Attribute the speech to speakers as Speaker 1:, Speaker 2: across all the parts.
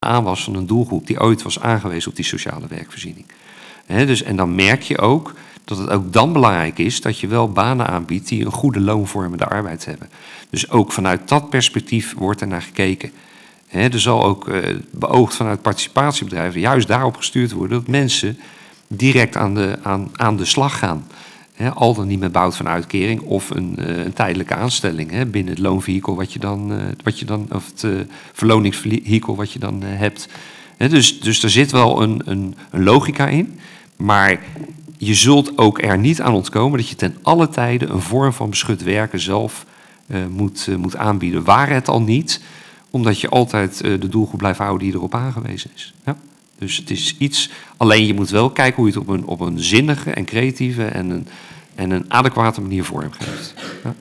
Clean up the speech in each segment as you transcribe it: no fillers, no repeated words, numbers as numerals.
Speaker 1: aan was van een doelgroep die ooit was aangewezen op die sociale werkvoorziening. Dus, en dan merk je ook dat het ook dan belangrijk is dat je wel banen aanbiedt die een goede loonvormende arbeid hebben. Dus ook vanuit dat perspectief wordt er naar gekeken. Er zal ook beoogd vanuit participatiebedrijven juist daarop gestuurd worden dat mensen direct aan de slag gaan. Al dan niet met behoud van uitkering of een tijdelijke aanstelling binnen het loonvehikel wat je dan of het verloningsvehikel wat je dan hebt. Dus er zit wel een logica in, maar je zult ook er niet aan ontkomen dat je ten alle tijde een vorm van beschut werken zelf moet aanbieden. Waar het al niet, omdat je altijd de doelgroep blijft houden die erop aangewezen is. Ja? Dus het is iets, alleen je moet wel kijken hoe je het op een zinnige en creatieve en een adequate manier vormgeeft. Ja.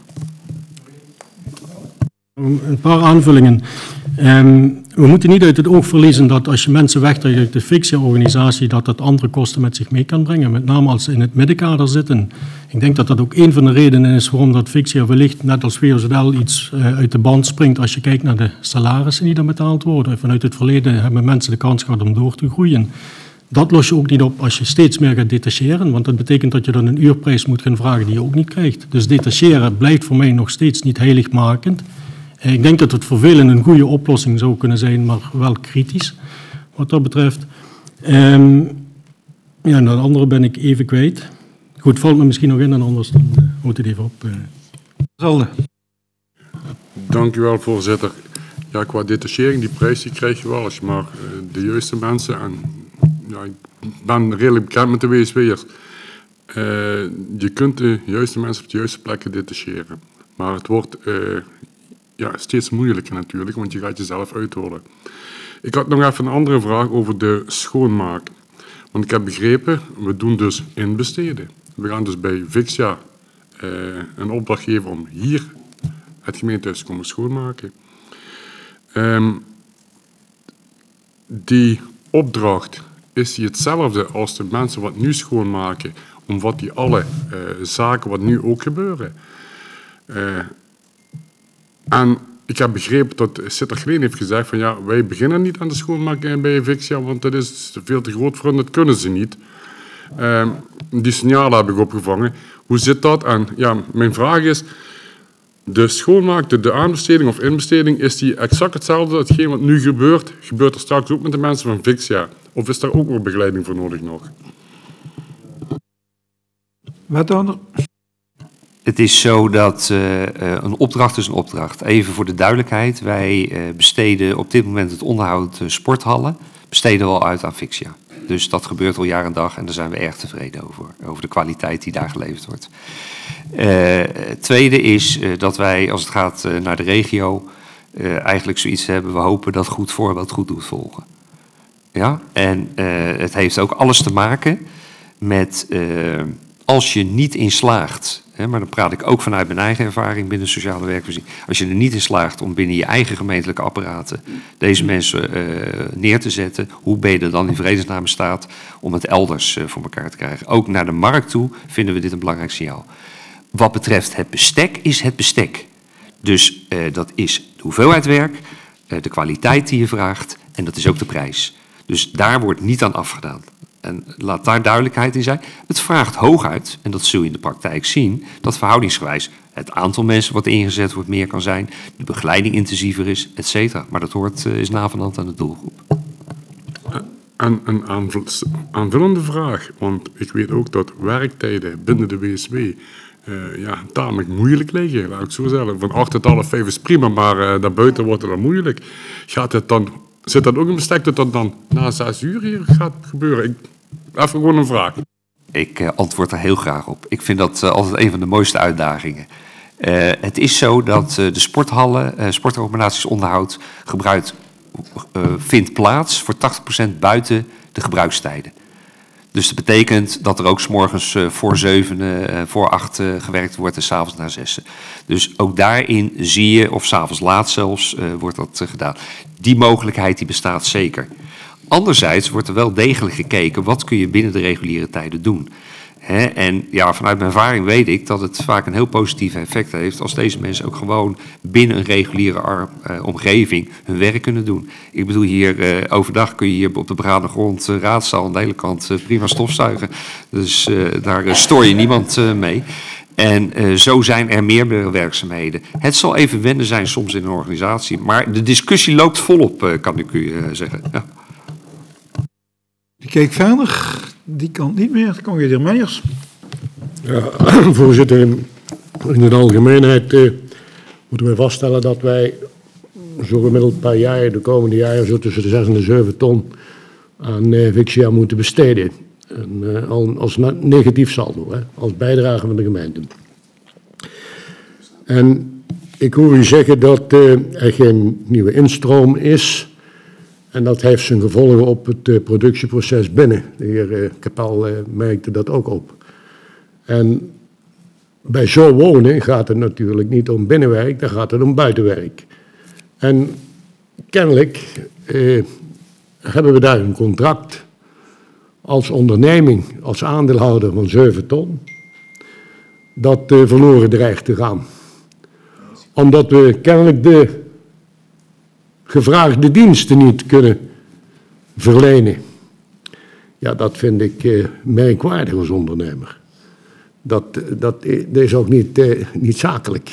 Speaker 2: Een paar aanvullingen. We moeten niet uit het oog verliezen dat als je mensen wegtrekt uit de Fixia-organisatie, dat andere kosten met zich mee kan brengen. Met name als ze in het middenkader zitten. Ik denk dat dat ook een van de redenen is waarom dat Fixia wellicht, net als VOZL, iets uit de band springt als je kijkt naar de salarissen die dan betaald worden. Vanuit het verleden hebben mensen de kans gehad om door te groeien. Dat los je ook niet op als je steeds meer gaat detacheren, want dat betekent dat je dan een uurprijs moet gaan vragen die je ook niet krijgt. Dus detacheren blijft voor mij nog steeds niet heiligmakend. Ik denk dat het voor velen een goede oplossing zou kunnen zijn, maar wel kritisch wat dat betreft. Ja, en dat andere ben ik even kwijt. Goed, valt me misschien nog in en anders dan moet het even op.
Speaker 3: Zolder.
Speaker 4: Dank u wel, voorzitter. Ja, qua detachering, die prijs die krijg je wel als je maar de juiste mensen... En, ja, ik ben redelijk bekend met de WSW'ers. Je kunt de juiste mensen op de juiste plekken detacheren. Maar het wordt steeds moeilijker natuurlijk, want je gaat jezelf uitholen. Ik had nog even een andere vraag over de schoonmaak. Want ik heb begrepen, we doen dus inbesteden. We gaan dus bij Fixia een opdracht geven om hier het gemeentehuis te komen schoonmaken. Die opdracht, is die hetzelfde als de mensen wat nu schoonmaken, omdat die alle zaken wat nu ook gebeuren? En ik heb begrepen dat Sittergleen heeft gezegd van ja, wij beginnen niet aan de schoonmaak bij Fixia, want dat is veel te groot voor hen, dat kunnen ze niet. Die signalen heb ik opgevangen. Hoe zit dat? En ja, mijn vraag is, de schoonmaak, de aanbesteding of inbesteding, is die exact hetzelfde? Hetgeen wat nu gebeurt, gebeurt er straks ook met de mensen van Fixia? Of is daar ook nog begeleiding voor nodig nog?
Speaker 3: Wethouder?
Speaker 1: Het is zo dat een opdracht is een opdracht. Even voor de duidelijkheid, wij besteden op dit moment het onderhoud sporthallen, besteden we al uit aan Fixia. Dus dat gebeurt al jaar en dag en daar zijn we erg tevreden over de kwaliteit die daar geleverd wordt. Het tweede is dat wij, als het gaat naar de regio, eigenlijk zoiets hebben, we hopen dat goed voorbeeld goed doet volgen. Ja? En het heeft ook alles te maken met als je niet in slaagt, maar dan praat ik ook vanuit mijn eigen ervaring binnen sociale werkvoorziening. Als je er niet in slaagt om binnen je eigen gemeentelijke apparaten deze mensen neer te zetten, hoe ben je er dan in vredesnaam staat om het elders voor elkaar te krijgen? Ook naar de markt toe vinden we dit een belangrijk signaal. Wat betreft het bestek is het bestek. Dus dat is de hoeveelheid werk, de kwaliteit die je vraagt en dat is ook de prijs. Dus daar wordt niet aan afgedaan. En laat daar duidelijkheid in zijn. Het vraagt hooguit, en dat zul je in de praktijk zien, dat verhoudingsgewijs het aantal mensen wat ingezet wordt meer kan zijn, de begeleiding intensiever is, et cetera. Maar dat is navenant aan de doelgroep.
Speaker 4: En een aanvullende vraag, want ik weet ook dat werktijden binnen de WSW tamelijk moeilijk liggen, laat ik zo zeggen. Van 8 tot half 5 is prima, maar daarbuiten wordt het dan moeilijk. Zit dat ook in bestek dat dat dan na 6 uur hier gaat gebeuren? Even gewoon een vraag.
Speaker 1: Ik antwoord er heel graag op. Ik vind dat altijd een van de mooiste uitdagingen. Het is zo dat de sporthallen, sportorganisatiesonderhoud vindt plaats voor 80% buiten de gebruikstijden. Dus dat betekent dat er ook 's morgens voor 7, voor 8 gewerkt wordt en 's avonds na 6. Dus ook daarin zie je, of 's avonds laat zelfs, wordt dat gedaan. Die mogelijkheid die bestaat zeker. Anderzijds wordt er wel degelijk gekeken, wat kun je binnen de reguliere tijden doen? En ja, vanuit mijn ervaring weet ik dat het vaak een heel positief effect heeft als deze mensen ook gewoon binnen een reguliere omgeving hun werk kunnen doen. Ik bedoel, hier overdag kun je hier op de brane grond raadzaal aan de hele kant prima stofzuigen. Dus daar stoor je niemand mee. En zo zijn er meer werkzaamheden. Het zal even wennen zijn soms in een organisatie, maar de discussie loopt volop, kan ik u zeggen. Ja.
Speaker 3: Die keek verder, die kan niet meer. Dan kom je de Meijers.
Speaker 5: Ja, voorzitter, in de algemeenheid moeten we vaststellen dat wij zo gemiddeld per jaar, de komende jaren, zo tussen de 6 en de 7 ton aan Vixia moeten besteden. En, als negatief saldo, als bijdrage van de gemeente. En ik hoor u zeggen dat er geen nieuwe instroom is. En dat heeft zijn gevolgen op het productieproces binnen. De heer Kapel merkte dat ook op. En bij zo wonen gaat het natuurlijk niet om binnenwerk, dan gaat het om buitenwerk. En kennelijk hebben we daar een contract als onderneming, als aandeelhouder van 7 ton, dat verloren dreigt te gaan. Omdat we kennelijk de gevraagde diensten niet kunnen verlenen. Ja, dat vind ik merkwaardig als ondernemer. Dat is ook niet zakelijk.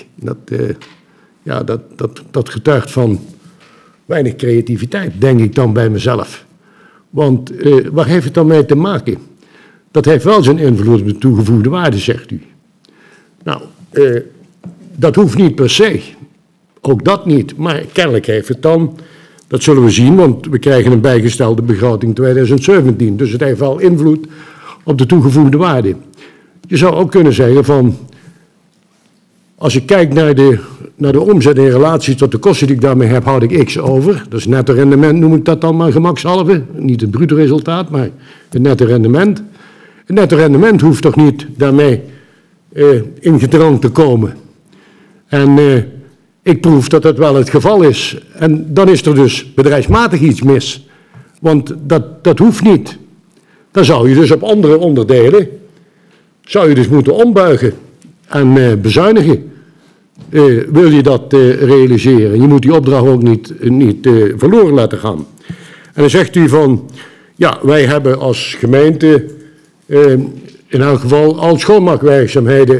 Speaker 5: Dat getuigt van weinig creativiteit, denk ik dan bij mezelf. Want waar heeft het dan mee te maken? Dat heeft wel zijn invloed op de toegevoegde waarde, zegt u. Nou, dat hoeft niet per se. Ook dat niet. Maar kennelijk heeft het dan, dat zullen we zien, want we krijgen een bijgestelde begroting 2017. Dus het heeft wel invloed op de toegevoegde waarde. Je zou ook kunnen zeggen van, als je kijkt naar de omzet in relatie tot de kosten die ik daarmee heb, houd ik x over. Dus netto rendement noem ik dat dan maar gemakshalve. Niet het bruto resultaat, maar het netto rendement. Het netto rendement hoeft toch niet daarmee in gedrang te komen. En ik proef dat dat wel het geval is. En dan is er dus bedrijfsmatig iets mis. Want dat hoeft niet. Dan zou je dus op andere onderdelen, zou je dus moeten ombuigen en bezuinigen. Wil je dat realiseren? Je moet die opdracht ook niet verloren laten gaan. En dan zegt u van, ja, wij hebben als gemeente in elk geval al schoonmaakwerkzaamheden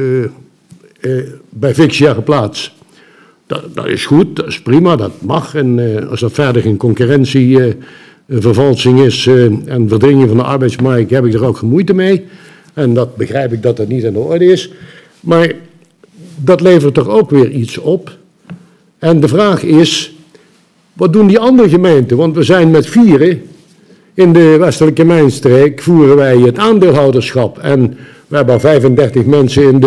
Speaker 5: bij Vixia geplaatst. Dat is goed, dat is prima, dat mag. En als dat verder geen concurrentievervalsing is en verdringing van de arbeidsmarkt, heb ik er ook geen moeite mee. En dat begrijp ik dat dat niet aan de orde is. Maar dat levert toch ook weer iets op. En de vraag is, wat doen die andere gemeenten? Want we zijn met 4 in de westelijke mijnstreek, voeren wij het aandeelhouderschap. En we hebben al 35 mensen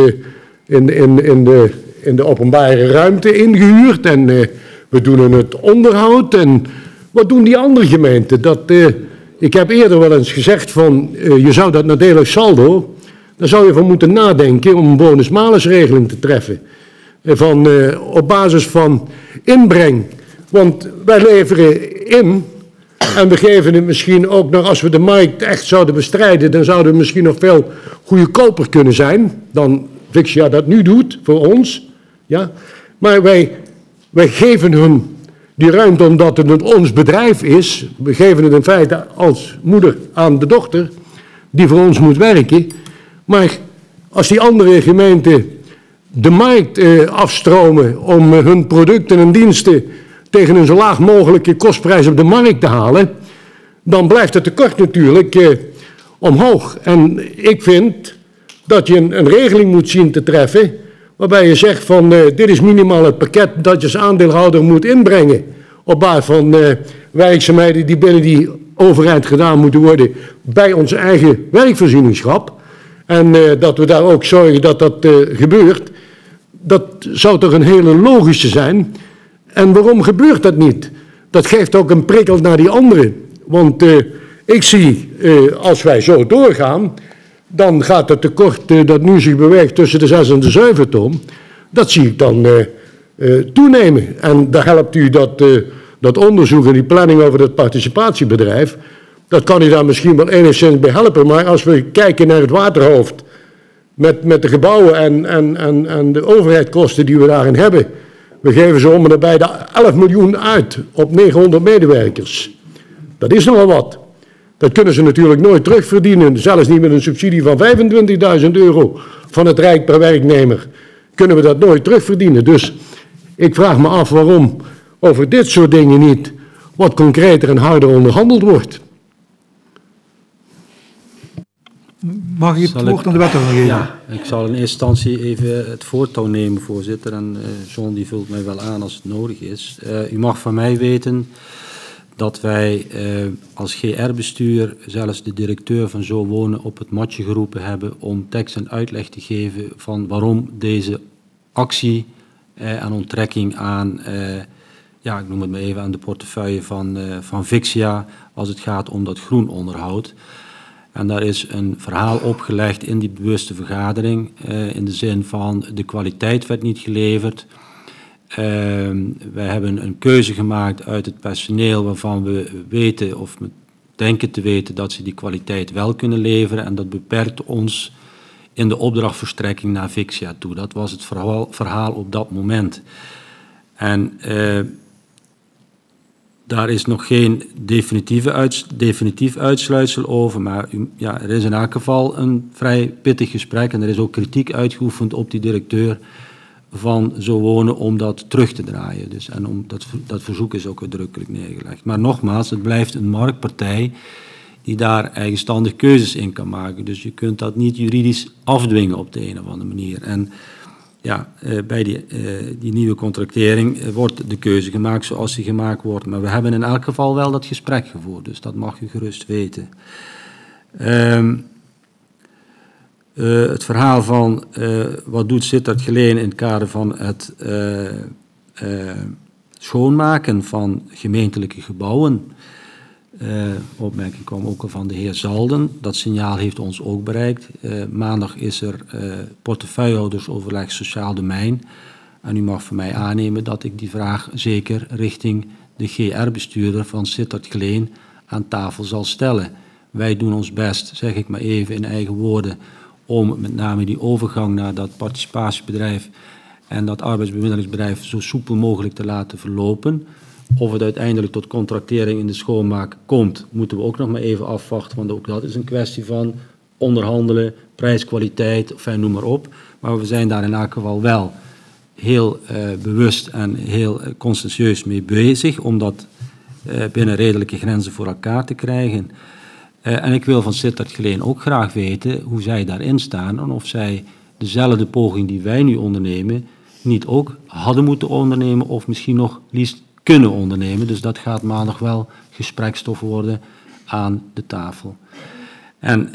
Speaker 5: in de openbare ruimte ingehuurd. En we doen het onderhoud. En wat doen die andere gemeenten? Ik heb eerder wel eens gezegd van, je zou dat nadelig saldo, daar zou je van moeten nadenken om een bonus-malus-regeling te treffen. Op basis van inbreng. Want wij leveren in en we geven het misschien ook nog, als we de markt echt zouden bestrijden, dan zouden we misschien nog veel goedkoper kunnen zijn dan Vixia dat nu doet voor ons. Ja? Maar wij geven hun die ruimte omdat het ons bedrijf is. We geven het in feite als moeder aan de dochter die voor ons moet werken. Maar als die andere gemeenten de markt afstromen om hun producten en diensten tegen een zo laag mogelijke kostprijs op de markt te halen, dan blijft het tekort natuurlijk omhoog. En ik vind dat je een regeling moet zien te treffen waarbij je zegt van dit is minimaal het pakket dat je als aandeelhouder moet inbrengen op basis van werkzaamheden die binnen die overheid gedaan moeten worden bij ons eigen werkvoorzieningschap. En dat we daar ook zorgen dat dat gebeurt. Dat zou toch een hele logische zijn. En waarom gebeurt dat niet? Dat geeft ook een prikkel naar die anderen. Want ik zie, als wij zo doorgaan, dan gaat het tekort dat nu zich beweegt tussen de 6 en de 7 ton, dat zie ik dan toenemen. En daar helpt u dat onderzoek en die planning over het participatiebedrijf, Dat kan u daar misschien wel enigszins bij helpen, maar als we kijken naar het waterhoofd, met de gebouwen en de overheidskosten die we daarin hebben, we geven zo om en nabij de 11 miljoen uit op 900 medewerkers. Dat is nogal wat. Dat kunnen ze natuurlijk nooit terugverdienen, zelfs niet met een subsidie van €25.000 van het Rijk per werknemer. Kunnen we dat nooit terugverdienen. Dus ik vraag me af waarom over dit soort dingen niet wat concreter en harder onderhandeld wordt.
Speaker 3: Mag ik het woord aan de wethouder geven?
Speaker 6: Ja, ik zal in eerste instantie even het voortouw nemen, voorzitter. En John die vult mij wel aan als het nodig is. U mag van mij weten dat wij als GR-bestuur zelfs de directeur van Zo Wonen op het matje geroepen hebben om tekst en uitleg te geven van waarom deze actie aan onttrekking aan, ik noem het maar even, aan de portefeuille van Vixia als het gaat om dat groenonderhoud. En daar is een verhaal opgelegd in die bewuste vergadering, in de zin van de kwaliteit werd niet geleverd. Wij hebben een keuze gemaakt uit het personeel waarvan we weten of we denken te weten dat ze die kwaliteit wel kunnen leveren. En dat beperkt ons in de opdrachtverstrekking naar Vixia toe. Dat was het verhaal op dat moment. En daar is nog geen definitief uitsluitsel over, maar er is in elk geval een vrij pittig gesprek en er is ook kritiek uitgeoefend op die directeur van Zo Wonen om dat terug te draaien. Dus, en dat verzoek is ook uitdrukkelijk neergelegd. Maar nogmaals, het blijft een marktpartij die daar eigenstandig keuzes in kan maken. Dus je kunt dat niet juridisch afdwingen op de een of andere manier. En bij die nieuwe contractering wordt de keuze gemaakt zoals die gemaakt wordt. Maar we hebben in elk geval wel dat gesprek gevoerd, dus dat mag u gerust weten. Het verhaal van wat doet Sittard Geleen in het kader van het schoonmaken van gemeentelijke gebouwen. Opmerking kwam ook al van de heer Zalden. Dat signaal heeft ons ook bereikt. Maandag is er portefeuillehoudersoverleg sociaal domein. En u mag van mij aannemen dat ik die vraag zeker richting de GR-bestuurder van Sittard Geleen aan tafel zal stellen. Wij doen ons best, zeg ik maar even in eigen woorden, om met name die overgang naar dat participatiebedrijf en dat arbeidsbemiddelingsbedrijf zo soepel mogelijk te laten verlopen. Of het uiteindelijk tot contractering in de schoonmaak komt, moeten we ook nog maar even afwachten, want ook dat is een kwestie van onderhandelen, prijskwaliteit, noem maar op. Maar we zijn daar in elk geval wel heel bewust en heel conscientieus mee bezig om dat binnen redelijke grenzen voor elkaar te krijgen. En ik wil van Sittard Geleen ook graag weten hoe zij daarin staan en of zij dezelfde poging die wij nu ondernemen niet ook hadden moeten ondernemen of misschien nog liefst kunnen ondernemen. Dus dat gaat maandag wel gesprekstof worden aan de tafel. En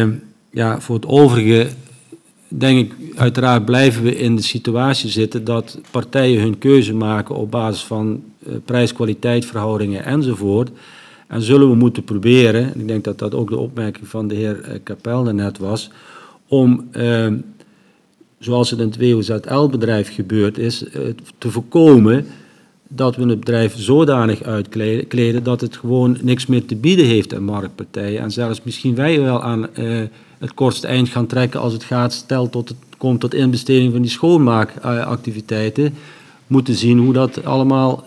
Speaker 6: voor het overige denk ik, uiteraard blijven we in de situatie zitten dat partijen hun keuze maken op basis van prijs-kwaliteit verhoudingen enzovoort. En zullen we moeten proberen, en ik denk dat dat ook de opmerking van de heer Kapel daarnet was, om, zoals het in het WOZL-bedrijf gebeurd is, te voorkomen dat we het bedrijf zodanig uitkleden dat het gewoon niks meer te bieden heeft aan marktpartijen. En zelfs misschien wij wel aan het kortste eind gaan trekken als het gaat, stel tot het komt tot inbesteding van die schoonmaakactiviteiten, moeten zien hoe dat allemaal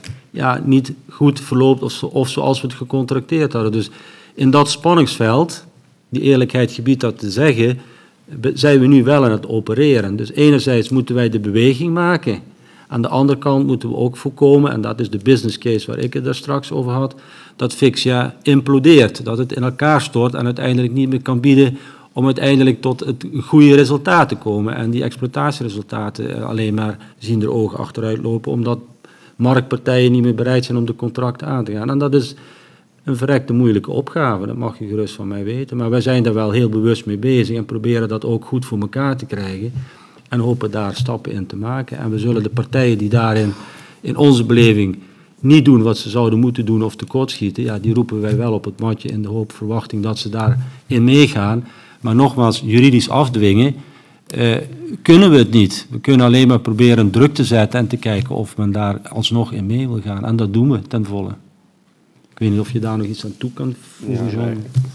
Speaker 6: niet goed verloopt of zoals we het gecontracteerd hadden. Dus in dat spanningsveld, die eerlijkheid gebiedt dat te zeggen, zijn we nu wel aan het opereren. Dus enerzijds moeten wij de beweging maken. Aan de andere kant moeten we ook voorkomen, en dat is de business case waar ik het daar straks over had, dat Vixia implodeert, dat het in elkaar stort en uiteindelijk niet meer kan bieden om uiteindelijk tot het goede resultaat te komen. En die exploitatieresultaten alleen maar zien de ogen achteruit lopen, omdat marktpartijen niet meer bereid zijn om de contracten aan te gaan. En dat is een verrekte moeilijke opgave, dat mag je gerust van mij weten. Maar wij zijn daar wel heel bewust mee bezig en proberen dat ook goed voor elkaar te krijgen. En hopen daar stappen in te maken. En we zullen de partijen die daarin, in onze beleving, niet doen wat ze zouden moeten doen of tekortschieten, die roepen wij wel op het matje in de hoop verwachting dat ze daarin meegaan. Maar nogmaals, juridisch afdwingen kunnen we het niet. We kunnen alleen maar proberen druk te zetten en te kijken of men daar alsnog in mee wil gaan. En dat doen we ten volle. weet niet of je daar nog iets aan toe kan voegen, John.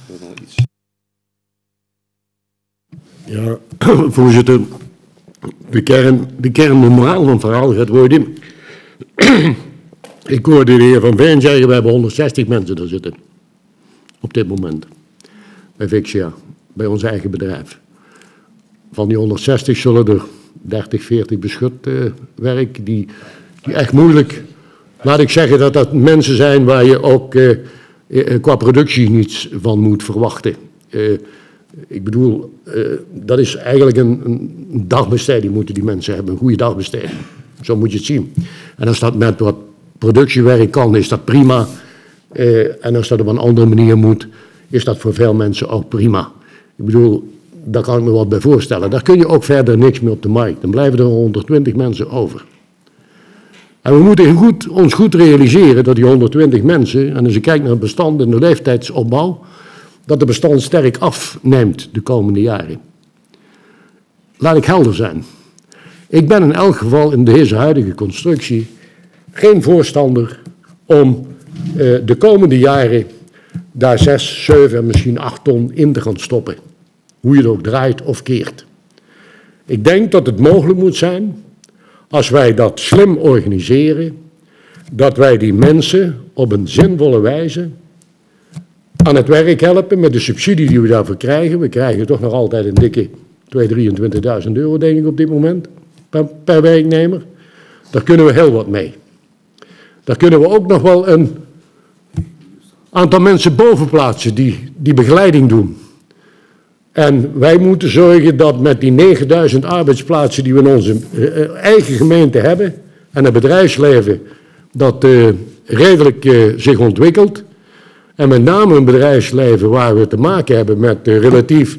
Speaker 5: Ja, voorzitter. De kern, de moraal van het verhaal gaat worden. Ik hoorde de heer Van Veen zeggen, we hebben 160 mensen daar zitten. Op dit moment. Bij Vixia, bij ons eigen bedrijf. Van die 160 zullen er 30, 40 beschut werk, die echt moeilijk... Laat ik zeggen dat dat mensen zijn waar je ook qua productie niets van moet verwachten. Ik bedoel, dat is eigenlijk een dagbesteding moeten die mensen hebben, een goede dagbesteding. Zo moet je het zien. En als dat met wat productiewerk kan, is dat prima. En als dat op een andere manier moet, is dat voor veel mensen ook prima. Ik bedoel, daar kan ik me wat bij voorstellen. Daar kun je ook verder niks meer op de markt. Dan blijven er 120 mensen over. En we moeten ons goed realiseren dat die 120 mensen, en als je kijkt naar het bestand en de leeftijdsopbouw, dat de bestand sterk afneemt de komende jaren. Laat ik helder zijn. Ik ben in elk geval in deze huidige constructie geen voorstander om de komende jaren daar 6, 7 en misschien 8 ton in te gaan stoppen. Hoe je het ook draait of keert. Ik denk dat het mogelijk moet zijn, als wij dat slim organiseren, dat wij die mensen op een zinvolle wijze aan het werk helpen met de subsidie die we daarvoor krijgen. We krijgen toch nog altijd een dikke 23.000 euro, denk ik, op dit moment per werknemer. Daar kunnen we heel wat mee. Daar kunnen we ook nog wel een aantal mensen boven plaatsen die begeleiding doen. En wij moeten zorgen dat met die 9000 arbeidsplaatsen die we in onze eigen gemeente hebben en het bedrijfsleven dat redelijk zich ontwikkelt. En met name een bedrijfsleven waar we te maken hebben met relatief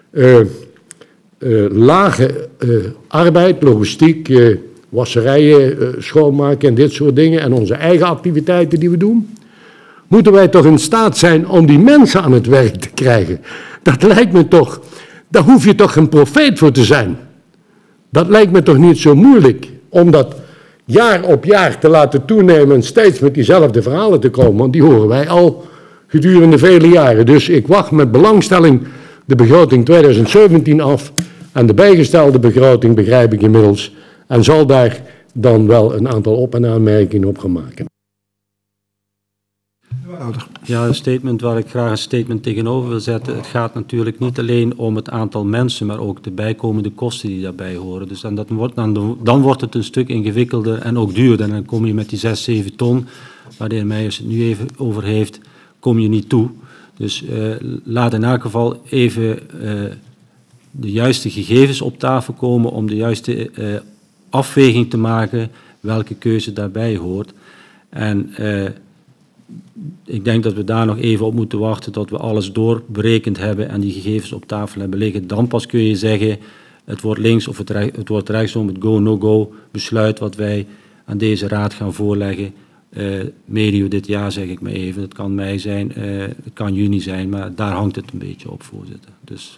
Speaker 5: lage arbeid, logistiek, wasserijen, schoonmaken en dit soort dingen. En onze eigen activiteiten die we doen. Moeten wij toch in staat zijn om die mensen aan het werk te krijgen. Dat lijkt me toch, daar hoef je toch geen profeet voor te zijn. Dat lijkt me toch niet zo moeilijk om dat jaar op jaar te laten toenemen en steeds met diezelfde verhalen te komen. Want die horen wij al gedurende vele jaren. Dus ik wacht met belangstelling de begroting 2017 af. En de bijgestelde begroting begrijp ik inmiddels. En zal daar dan wel een aantal op- en aanmerkingen op gaan maken.
Speaker 6: Ja, een statement waar ik graag een statement tegenover wil zetten. Het gaat natuurlijk niet alleen om het aantal mensen, maar ook de bijkomende kosten die daarbij horen. Dus dan wordt het een stuk ingewikkelder en ook duurder. En dan kom je met die 6, 7 ton, waar de heer Meijers het nu even over heeft, kom je niet toe. Dus laat in elk geval even de juiste gegevens op tafel komen om de juiste afweging te maken welke keuze daarbij hoort. En ik denk dat we daar nog even op moeten wachten tot we alles doorberekend hebben en die gegevens op tafel hebben liggen. Dan pas kun je zeggen, het wordt links of het wordt rechtsom, het go-no-go besluit wat wij aan deze raad gaan voorleggen. Medio dit jaar, zeg ik maar even. Het kan mei zijn, het kan juni zijn, maar daar hangt het een beetje op, voorzitter. Dus.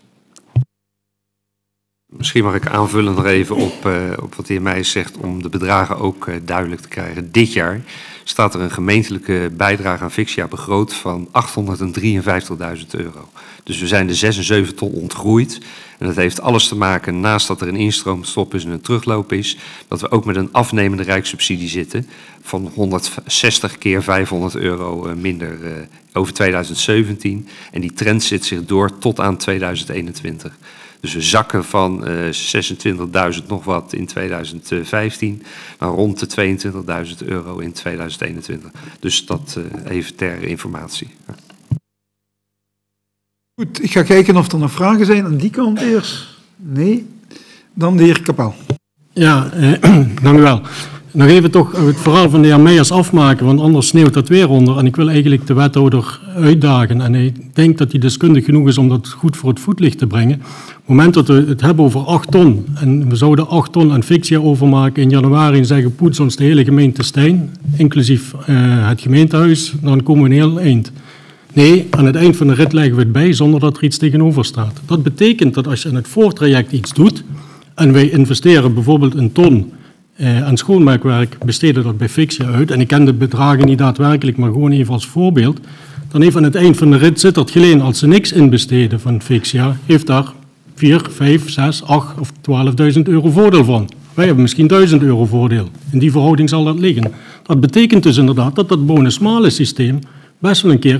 Speaker 1: Misschien mag ik aanvullen nog even op wat de heer Meijers zegt om de bedragen ook duidelijk te krijgen. Dit jaar staat er een gemeentelijke bijdrage aan Vixia begroot van €853.000. Dus we zijn de 6 en 7 ton ontgroeid. En dat heeft alles te maken, naast dat er een instroomstop is en een terugloop is, dat we ook met een afnemende rijkssubsidie zitten van 160 keer €500 minder over 2017. En die trend zit zich door tot aan 2021. Dus we zakken van 26.000 nog wat in 2015 naar rond de €22.000 in 2021. Dus dat even ter informatie. Ja.
Speaker 3: Goed, ik ga kijken of er nog vragen zijn aan die kant eerst. Nee. Dan de heer Kapel.
Speaker 2: Ja, dank u wel. Nog even toch het verhaal van de heer Meijers afmaken, want anders sneeuwt dat weer onder. En ik wil eigenlijk de wethouder uitdagen. En ik denk dat hij deskundig genoeg is om dat goed voor het voetlicht te brengen. Op het moment dat we het hebben over 8 ton, en we zouden 8 ton aan Vixia overmaken in januari en zeggen poets ons de hele gemeente Stijn, inclusief het gemeentehuis, dan komen we een heel eind. Nee, aan het eind van de rit leggen we het bij zonder dat er iets tegenover staat. Dat betekent dat als je in het voortraject iets doet en wij investeren bijvoorbeeld een ton aan schoonmaakwerk besteden dat bij Fixia uit. En ik ken de bedragen niet daadwerkelijk, maar gewoon even als voorbeeld. Dan heeft aan het eind van de rit Sittard Geleen, als ze niks inbesteden van Fixia, heeft daar 4, 5, 6, 8 of 12.000 euro voordeel van. Wij hebben misschien 1.000 euro voordeel. In die verhouding zal dat liggen. Dat betekent dus inderdaad dat dat bonus-malus systeem best wel een keer